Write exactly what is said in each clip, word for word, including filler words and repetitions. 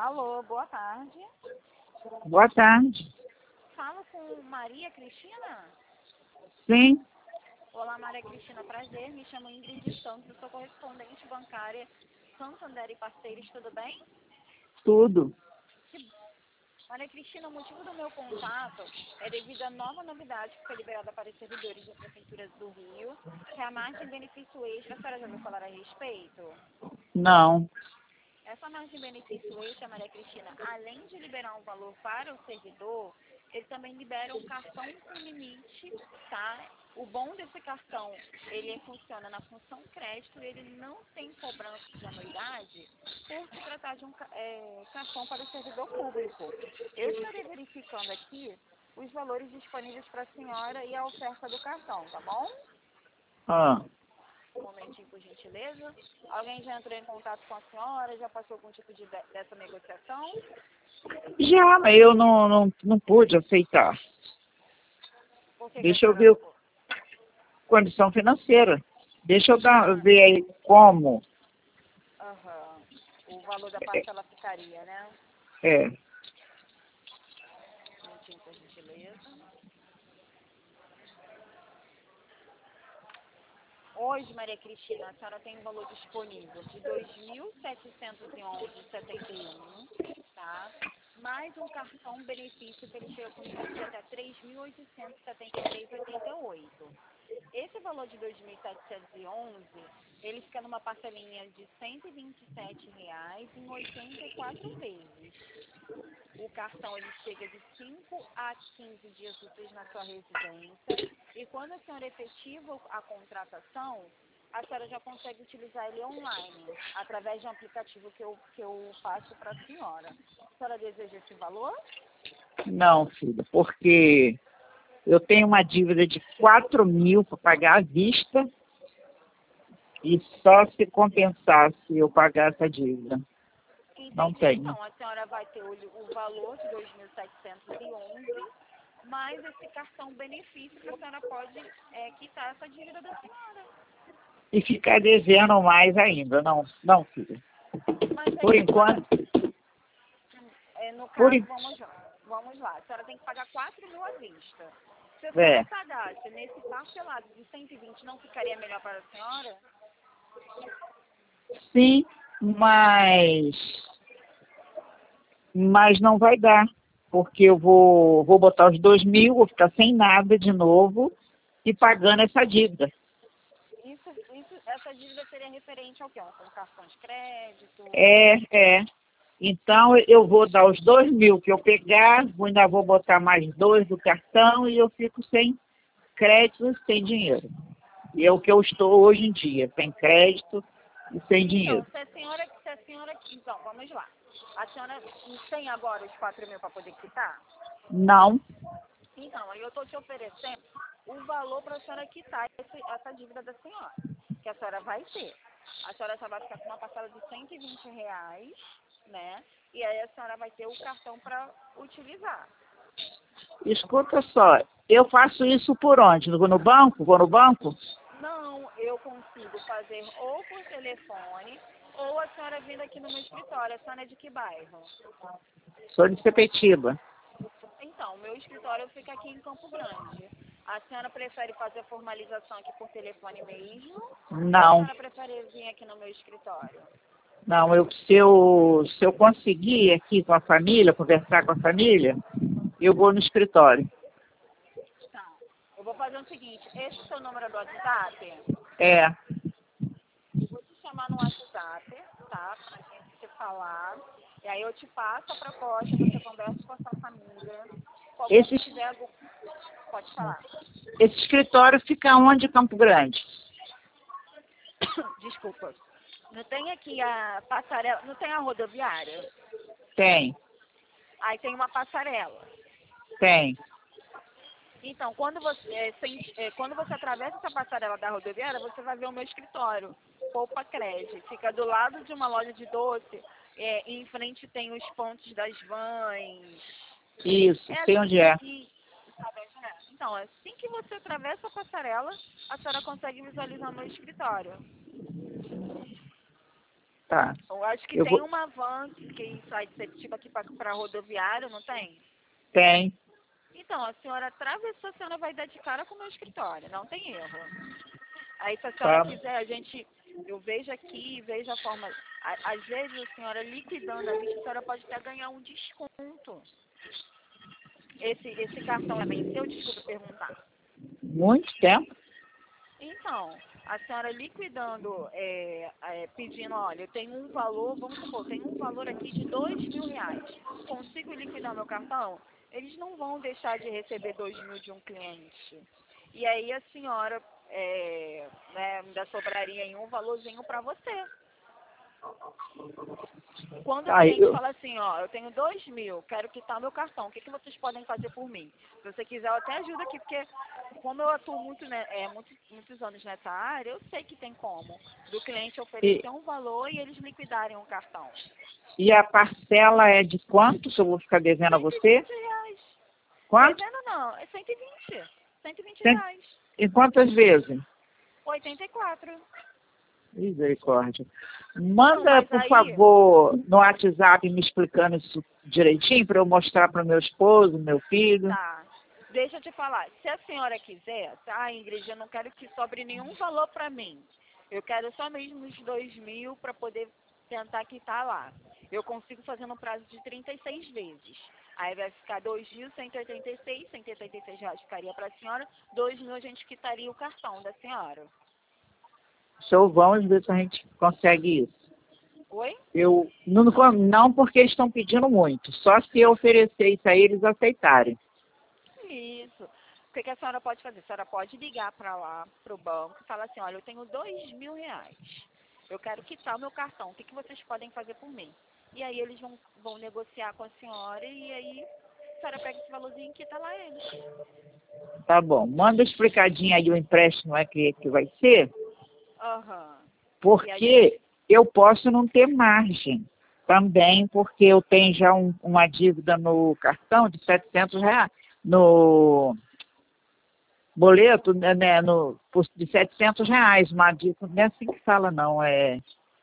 Alô, boa tarde. Boa tarde. Falo com Maria Cristina? Sim, Olá, Maria Cristina, prazer. Me chamo Ingrid Santos, sou correspondente bancária Santander e Parceiros, tudo bem? tudo. Maria Cristina, o motivo do meu contato é devido à nova novidade que foi liberada para os servidores da Prefeitura do Rio, que é a margem benefício extra. A senhora já ouviu falar a respeito? Não. Essa margem benefício extra, Maria Cristina, além de liberar um valor para o servidor, ele também libera um cartão com limite, tá? O bom desse cartão, ele funciona na função crédito, ele não tem cobrança de anuidade por se tratar de um é, cartão para o servidor público. Eu estarei verificando aqui os valores disponíveis para a senhora e a oferta do cartão, tá bom? Ah, Um momentinho, por gentileza. Alguém já entrou em contato com a senhora? Já passou algum tipo de, dessa negociação? já, mas eu não, não, não pude aceitar. Por que que a Deixa eu senhora ver não... a condição financeira. Deixa eu dar, Ah, ver aí como. aham. O valor da parcela ficaria, né? É, Um momentinho, por gentileza. Hoje, Maria Cristina, a senhora tem um valor disponível de dois mil setecentos e onze reais e setenta e um centavos, tá? Mais um cartão benefício que ele chega com limite de até três mil oitocentos e setenta e três reais e oitenta e oito centavos. Esse valor de dois mil setecentos e onze, ele fica numa parcelinha de cento e vinte e sete reais em oitenta e quatro vezes. O cartão ele chega de cinco a quinze dias úteis na sua residência e quando a senhora efetiva a contratação, a senhora já consegue utilizar ele online, através de um aplicativo que eu, que eu passo para a senhora. A senhora deseja esse valor? não, filha, porque eu tenho uma dívida de quatro mil para pagar à vista e só se compensasse eu pagar essa dívida. Não Entendi. tenho. Então, a senhora vai ter o, o valor de dois mil setecentos e onze, mais esse cartão benefício que a senhora pode é, quitar essa dívida da senhora. E ficar devendo mais ainda. Não, não, filha. Mas Por aí a senhora, enquanto, é, no por, caso, en- vamos lá, vamos lá, a senhora tem que pagar quatro mil à vista. Se a senhora é, pagasse nesse parcelado de cento e vinte, não ficaria melhor para a senhora? sim, mas, mas não vai dar, porque eu vou, vou botar os dois mil, vou ficar sem nada de novo e pagando essa dívida. Isso, isso, essa dívida seria referente ao quê? Com cartão de crédito? É, é. Então eu vou dar os dois mil que eu pegar, ainda vou botar mais dois do cartão e eu fico sem crédito e sem dinheiro. E é o que eu estou hoje em dia, sem crédito e sem Então, dinheiro. se a senhora, se a senhora, então, vamos lá. A senhora tem agora os quatro mil para poder quitar? Não, Então, aí eu estou te oferecendo o valor para a senhora quitar esse, essa dívida da senhora, que a senhora vai ter. A senhora só vai ficar com uma parcela de cento e vinte reais, né? E aí a senhora vai ter o cartão para utilizar. escuta só, eu faço isso por onde? Vou no banco? Vou no banco? Não, eu consigo fazer ou por telefone, ou a senhora vindo aqui no meu escritório. A senhora é de que bairro? Sou de Sepetiba. Então, o meu escritório fica aqui em Campo Grande. A senhora prefere fazer a formalização aqui por telefone mesmo? Ou a Não, senhora prefere vir aqui no meu escritório? não, eu, se, eu, se eu conseguir aqui com a família, conversar com a família, eu vou no escritório. Tá. Eu vou fazer o seguinte, esse é o seu número do WhatsApp? É, Vou te chamar no WhatsApp, tá? Pra gente se falar. E aí eu te passo a proposta, você conversa com a sua família. Qualquer esse, que tiver algum... Pode falar. esse escritório fica onde, Campo Grande? Desculpa. Não tem aqui a passarela, não tem a rodoviária? Tem, Aí tem uma passarela. tem. Então, quando você, é, sente- é, quando você atravessa essa passarela da rodoviária, você vai ver o meu escritório, Poupa Cred. Fica do lado de uma loja de doce, é, e em frente tem os pontos das vans. Isso, É sei assim onde é. que... Sabe onde é? Então, assim que você atravessa a passarela, a senhora consegue visualizar o meu escritório. Tá. Eu acho que Eu tem vou... uma van que sai de Sepetiba aqui para rodoviário, não tem? Tem. Então, a senhora atravessou, a senhora vai dar de cara com o meu escritório, não tem erro. Aí, se a senhora Tá. quiser, a gente, eu vejo aqui, vejo a forma. A- Às vezes, a senhora liquidando a vista, a senhora pode até ganhar um desconto. Esse, esse cartão já venceu, desculpa perguntar. Muito tempo. Então, a senhora liquidando, é, é, pedindo, olha, eu tenho um valor, vamos supor, tem um valor aqui de dois mil reais. Consigo liquidar meu cartão? Eles não vão deixar de receber dois mil de um cliente. E aí a senhora, é, né, ainda sobraria em um valorzinho para você. Quando o Aí, cliente eu... fala assim, ó, eu tenho dois mil, quero quitar meu cartão, o que, que vocês podem fazer por mim? Se você quiser, eu até ajudo aqui, porque como eu atuo muito, né, é, muitos, muitos anos nessa área, eu sei que tem como. Do cliente e, oferecer um valor e eles liquidarem o cartão. e a parcela é de quanto que eu vou ficar devendo a cento e você? vinte reais. Quanto? Devendo não, é cento e vinte. cento e vinte Cem- reais. E quantas vezes? oitenta e quatro. Misericórdia. Não, Manda, mas por aí, favor, no WhatsApp me explicando isso direitinho para eu mostrar para o meu esposo, meu filho. tá. Deixa eu te falar. Se a senhora quiser, tá, Ingrid, eu não quero que sobre nenhum valor para mim. Eu quero só mesmo os dois mil para poder tentar quitar lá. Eu consigo fazer no prazo de trinta e seis vezes. Aí vai ficar dois mil cento e oitenta e seis, cento e oitenta e seis reais ficaria para a senhora, dois mil a gente quitaria o cartão da senhora. Show, vamos ver se a gente consegue isso. Oi? Eu não, não porque eles estão pedindo muito, só se eu oferecer isso aí eles aceitarem. Isso. O que, que a senhora pode fazer? A senhora pode ligar para lá, para o banco, e falar assim, olha, eu tenho dois mil reais. Eu quero quitar o meu cartão. O que, que vocês podem fazer por mim? E aí eles vão, vão negociar com a senhora e aí a senhora pega esse valorzinho e quita lá eles. Tá bom, manda explicadinho aí o empréstimo é que, que vai ser, Aham. E a gente... porque eu posso não ter margem também, porque eu tenho já um, uma dívida no cartão de setecentos reais, no boleto, né, né, no, por- de setecentos reais, uma dívida, não é assim que fala não, é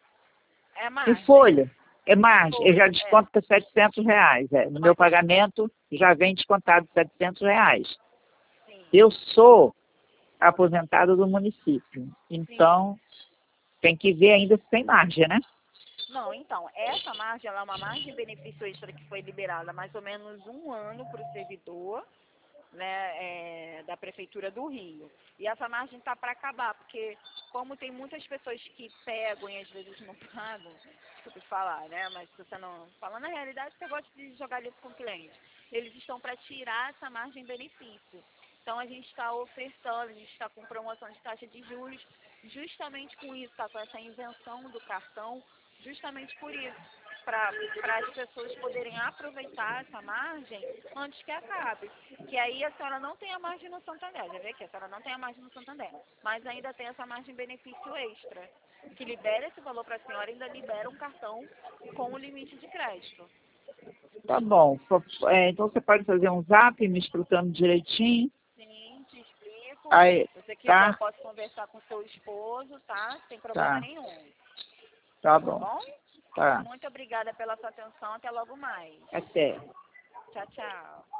É em margem. folha, é margem, eu já Folha, é. desconto setecentos reais, é, no meu Mas, pagamento já vem descontado setecentos reais. sim, Eu sou aposentado do município, sim. então tem que ver ainda se tem margem, né? Não, então, essa margem, ela é uma margem de benefício extra que foi liberada há mais ou menos um ano para o servidor, né, é, da Prefeitura do Rio. E essa margem está para acabar, porque como tem muitas pessoas que pegam e às vezes não pagam, desculpe falar, né, mas se você não... Falando na realidade, você gosta de jogar limpo com o cliente. Eles estão para tirar essa margem de benefício. Então, a gente está ofertando, a gente está com promoção de taxa de juros, justamente com isso, tá, com essa invenção do cartão, justamente por isso, para as pessoas poderem aproveitar essa margem antes que acabe. Que aí a senhora não tem a margem no Santander, já vê aqui, a senhora não tem a margem no Santander, mas ainda tem essa margem benefício extra, que libera esse valor para a senhora e ainda libera um cartão com o limite de crédito. Tá bom, Fo- é, então você pode fazer um zap me explicando direitinho, Sim, te explico. aí, Se você quiser, eu tá? posso conversar com seu esposo, tá? Sem problema Tá, nenhum. tá Tá bom, bom? tá, Muito obrigada pela sua atenção. Até logo mais. até. Tchau, tchau.